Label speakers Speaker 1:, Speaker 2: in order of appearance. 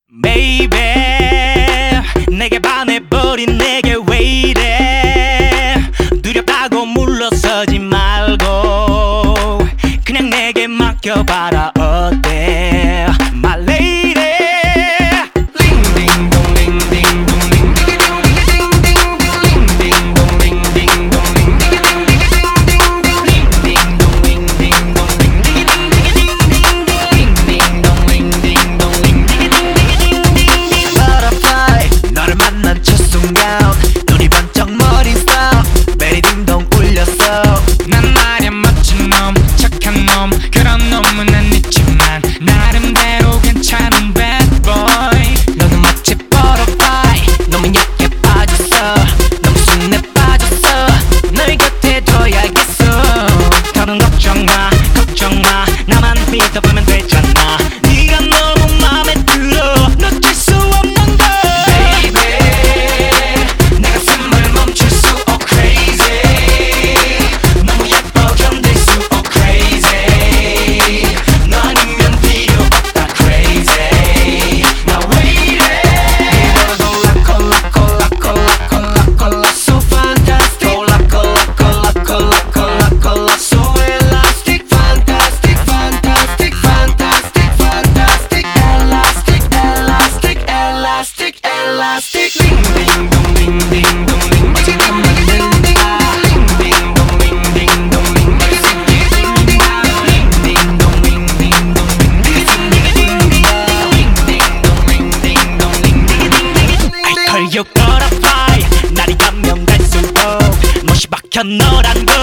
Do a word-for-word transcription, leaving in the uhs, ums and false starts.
Speaker 1: Baby 내게 반해버린 내게 왜 이래. 두렵다고 물러서지 말고 그냥 내게 맡겨봐라 어때 My lady. 눈이 번쩍 머리 스톱 베리 딩동 울렸어.
Speaker 2: 난 말야 멋진 놈 착한 놈 그런 놈은 아니지만 나름대로 괜찮은 bad boy.
Speaker 1: 너는 마치 버터파이 너무 얇게 빠졌어. 너무 순해 빠졌어. 널 곁에 둬야겠어. 더는 걱정마 걱정마 나만 믿어보면 되잖아. 네가 너무 맘에 들어 놓칠 수 없는 걸.
Speaker 2: Elastic ding ding dong ding ding dong ding 마치 난 만든다. Ding ding dong ding ding dong ding 머리 새끼 돌린다. Ding ding dong ding ding dong ding 네게 생기게 딩긴다. Ding ding dong ding ding dong ding 네게 딩긴다.
Speaker 1: I call you butterfly 날이 가면 갈수록 못이 박혀 너란 걸.